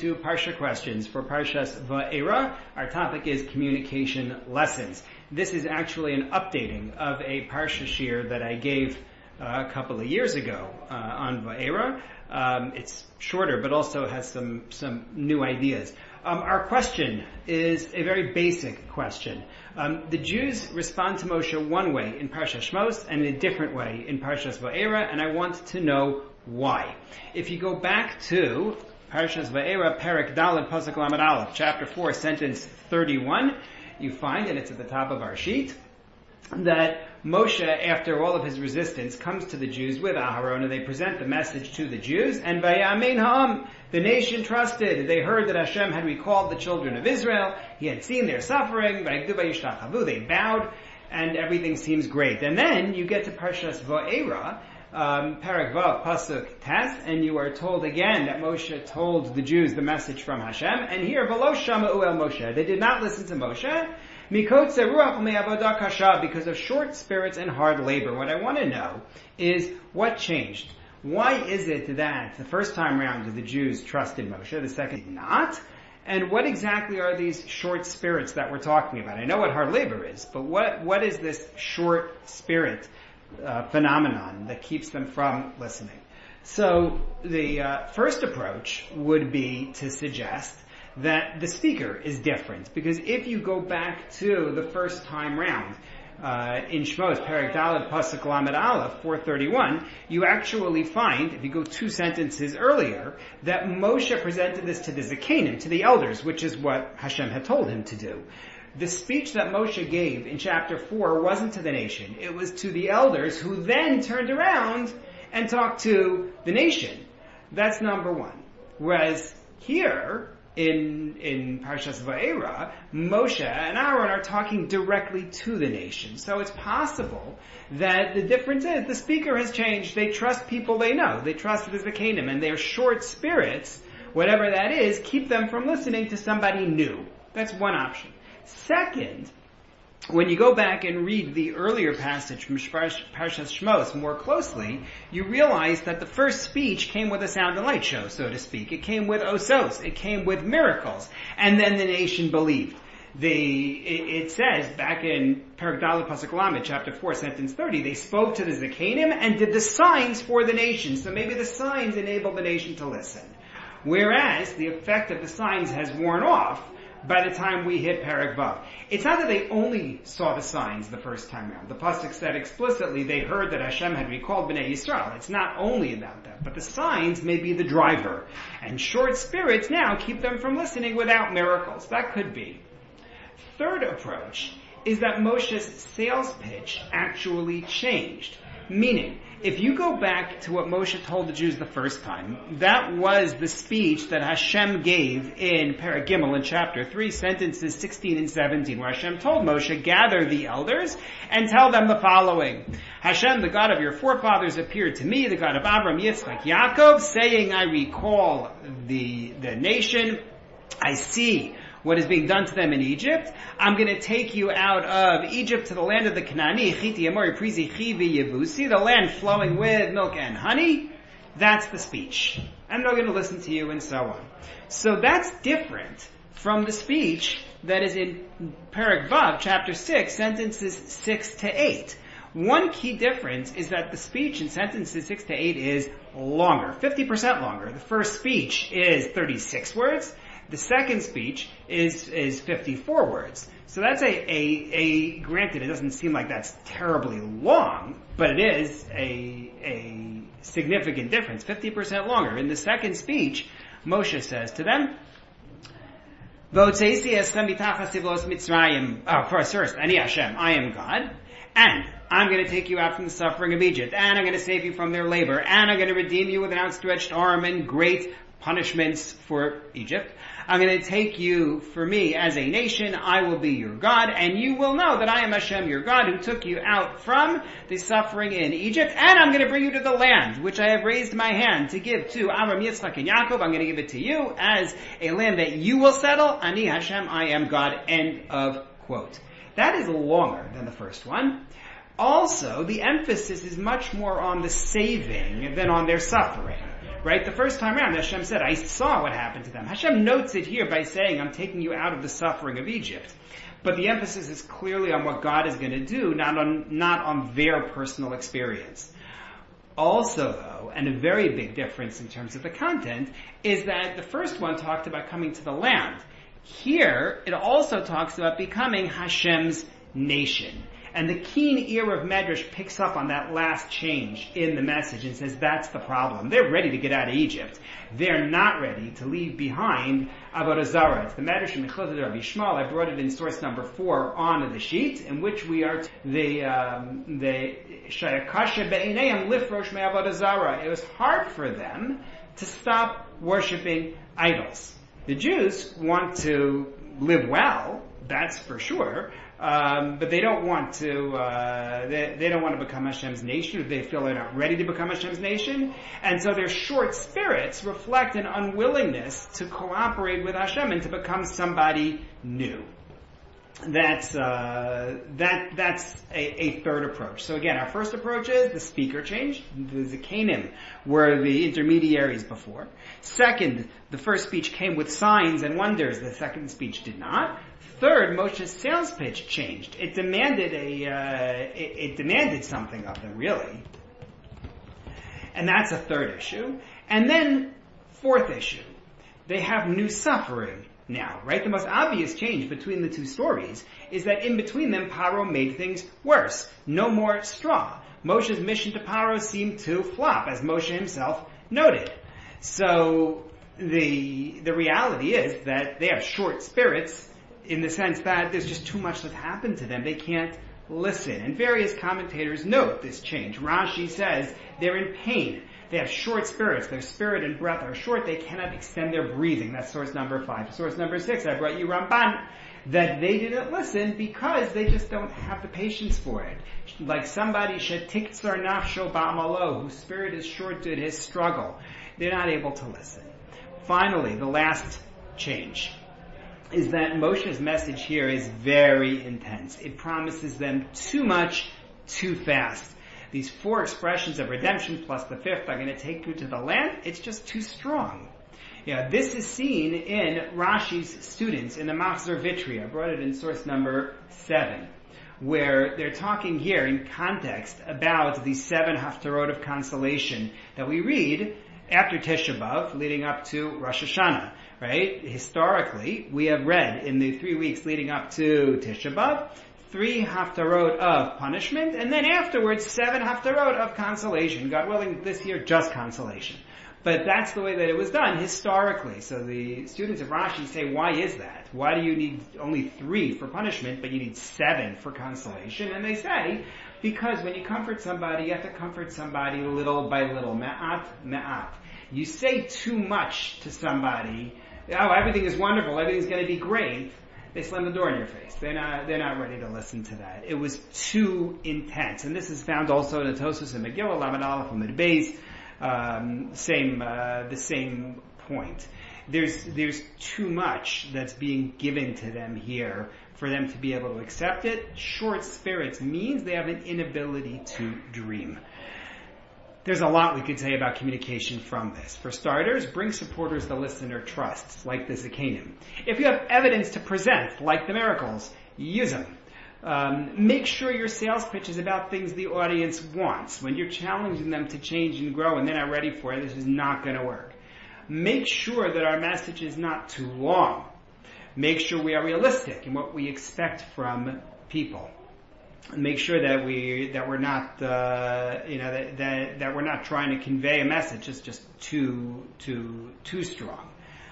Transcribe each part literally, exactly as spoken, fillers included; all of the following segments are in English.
to Parsha Questions for Parshas Va'era. Our topic is communication lessons. This is actually an updating of a Parsha Shir that I gave uh, a couple of years ago uh, on Va'era. Um, it's shorter, but also has some some new ideas. Um, our question is a very basic question. Um, the Jews respond to Moshe one way in Parshas Shmos and in a different way in Parshas Va'era, and I want to know why. If you go back to Parshas Va'era, Perek Daled, Pasuk Lamed Aleph, chapter four, sentence thirty-one, you find, and it's at the top of our sheet, that Moshe, after all of his resistance, comes to the Jews with Aharon, and they present the message to the Jews, and Vayamin Ha'am, the nation trusted. They heard that Hashem had recalled the children of Israel. He had seen their suffering. They bowed, and everything seems great. And then you get to Parshas Va'era, um, Perek Vav, Pasuk Tes, and you are told again that Moshe told the Jews the message from Hashem. And here, V'lo shama'u el Moshe. They did not listen to Moshe. Mikotze ruach me'avodah kasha, because of short spirits and hard labor. What I want to know is what changed. Why is it that the first time round the Jews trusted Moshe, the second did not? And what exactly are these short spirits that we're talking about? I know what hard labor is, but what what is this short spirit uh, phenomenon that keeps them from listening? So the uh, first approach would be to suggest that the speaker is different, because if you go back to the first time round, Uh, in Shmos, Perek Daled, Pasuk Lamed Aleph, four thirty-one, you actually find, if you go two sentences earlier, that Moshe presented this to the Zakanim, to the elders, which is what Hashem had told him to do. The speech that Moshe gave in chapter four wasn't to the nation. It was to the elders, who then turned around and talked to the nation. That's number one. Whereas here, In in Parshas Va'era, Moshe and Aaron are talking directly to the nation. So it's possible that the difference is the speaker has changed. They trust people they know. They trust the Zakanim, and their short spirits, whatever that is, keep them from listening to somebody new. That's one option. Second, when you go back and read the earlier passage from Parshas Shmos more closely, you realize that the first speech came with a sound and light show, so to speak. It came with osos. It came with miracles. And then the nation believed. The, it, it says back in Perek Daled Pasuk Lamed, chapter four, sentence thirty, they spoke to the Zakanim and did the signs for the nation. So maybe the signs enabled the nation to listen. Whereas the effect of the signs has worn off by the time we hit Perek Vav. It's not that they only saw the signs the first time around. The Pasuk said explicitly they heard that Hashem had recalled Bnei Yisrael. It's not only about that, but the signs may be the driver. And short spirits now keep them from listening without miracles. That could be. Third approach is that Moshe's sales pitch actually changed. Meaning, if you go back to what Moshe told the Jews the first time, that was the speech that Hashem gave in Perek Gimel in chapter three, sentences sixteen and seventeen, where Hashem told Moshe, gather the elders and tell them the following. Hashem, the God of your forefathers, appeared to me, the God of Abraham, Yitzchak, Yaakov, saying, I recall the, the nation. I see what is being done to them in Egypt. I'm going to take you out of Egypt to the land of the Canaani, Chiti, Amori, Prizi, Chivi, Yevusi, the land flowing with milk and honey. That's the speech. I'm not going to listen to you, and so on. So that's different from the speech that is in Perek Vav, chapter six, sentences six to eight. One key difference is that the speech in sentences six to eight is longer, fifty percent longer. The first speech is thirty-six words. The second speech is, is fifty-four words. So that's a, a, a, granted, it doesn't seem like that's terribly long, but it is a, a significant difference, fifty percent longer. In the second speech, Moshe says to them, oh, first, Ani Hashem, I am God, and I'm going to take you out from the suffering of Egypt, and I'm going to save you from their labor, and I'm going to redeem you with an outstretched arm and great punishments for Egypt. I'm going to take you for me as a nation. I will be your God, and you will know that I am Hashem, your God, who took you out from the suffering in Egypt, and I'm going to bring you to the land, which I have raised my hand to give to Abraham, Yitzchak, and Yaakov. I'm going to give it to you as a land that you will settle. Ani Hashem, I am God. End of quote. That is longer than the first one. Also, the emphasis is much more on the saving than on their suffering. right? The first time around, Hashem said, I saw what happened to them. Hashem notes it here by saying, I'm taking you out of the suffering of Egypt. But the emphasis is clearly on what God is going to do, not on, not on their personal experience. Also, though, and a very big difference in terms of the content, is that the first one talked about coming to the land. Here, it also talks about becoming Hashem's nation. And the keen ear of Medrash picks up on that last change in the message and says that's the problem. They're ready to get out of Egypt. They're not ready to leave behind Avodah Zarah. It's the Medrash in Mechilta de Rabbi Yishmael. I brought it in source number four on the sheet, in which we are the um, the Shayakasha Be'inayim Lifrosh Me'avodah Zarah. It was hard for them to stop worshiping idols. The Jews want to live well, that's for sure. Um, but they don't want to, uh, they, they don't want to become Hashem's nation, or they feel they're not ready to become Hashem's nation. And so their short spirits reflect an unwillingness to cooperate with Hashem and to become somebody new. That's, uh, that, that's a, a third approach. So again, our first approach is the speaker changed. The Zikanim were the intermediaries before. Second, the first speech came with signs and wonders. The second speech did not. Third, Moshe's sales pitch changed. It demanded a, uh, it, it demanded something of them, really. And that's a third issue. And then, fourth issue. They have new suffering now, right? The most obvious change between the two stories is that in between them, Paro made things worse. No more straw. Moshe's mission to Paro seemed to flop, as Moshe himself noted. So, the, the reality is that they have short spirits, in the sense that there's just too much that's happened to them. They can't listen. And various commentators note this change. Rashi says they're in pain. They have short spirits. Their spirit and breath are short. They cannot extend their breathing. That's source number five. Source number six, I brought you Ramban, that they didn't listen because they just don't have the patience for it. Like somebody, shetiktzar nafsho ba'amalo, whose spirit is short to his struggle. They're not able to listen. Finally, the last change is that Moshe's message here is very intense. It promises them too much, too fast. These four expressions of redemption plus the fifth are going to take you to the land. It's just too strong. Yeah, this is seen in Rashi's students in the Machzor Vitri. I brought it in source number seven, where they're talking here in context about the seven haftarot of consolation that we read after Tisha B'Av, leading up to Rosh Hashanah. Right? Historically, we have read in the three weeks leading up to Tisha B'Av, three haftarot of punishment, and then afterwards seven haftarot of consolation. God willing, this year just consolation. But that's the way that it was done historically. So the students of Rashi say, why is that? Why do you need only three for punishment, but you need seven for consolation? And they say, because when you comfort somebody, you have to comfort somebody little by little. Ma'at, ma'at. You say too much to somebody, oh, everything is wonderful, everything's going to be great. They slam the door in your face. They're not, they're not ready to listen to that. It was too intense. And this is found also in the Tosfos and Megillah, Lamed Aleph and Amud Beis, um, same, uh, the same point. There's, there's too much that's being given to them here for them to be able to accept it. Short spirits means they have an inability to dream. There's a lot we could say about communication from this. For starters, bring supporters the listener trusts, like the Zikanim. If you have evidence to present, like the miracles, use them. Um, make sure your sales pitch is about things the audience wants. When you're challenging them to change and grow and they're not ready for it, this is not going to work. Make sure that our message is not too long. Make sure we are realistic in what we expect from people. Make sure that we that we're not uh, you know that, that that we're not trying to convey a message that's just too too too strong.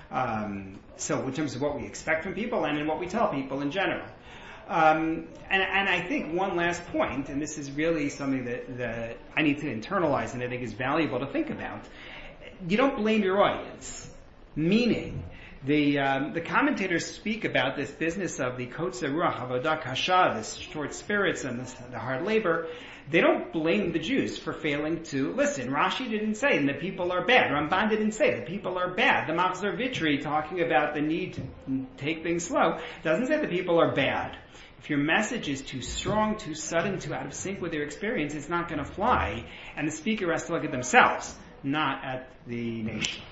Um, so in terms of what we expect from people and in what we tell people in general. Um, and, and I think one last point, and this is really something that, that I need to internalize and I think is valuable to think about. You don't blame your audience. Meaning, the um, the commentators speak about this business of the kotzer ruach, avodah kasha, the short spirits and the, the hard labor. They don't blame the Jews for failing to listen. Rashi didn't say, and the people are bad. Ramban didn't say, the people are bad. The Machzor Vitri, talking about the need to take things slow, doesn't say the people are bad. If your message is too strong, too sudden, too out of sync with their experience, it's not going to fly, and the speaker has to look at themselves. not at the nation.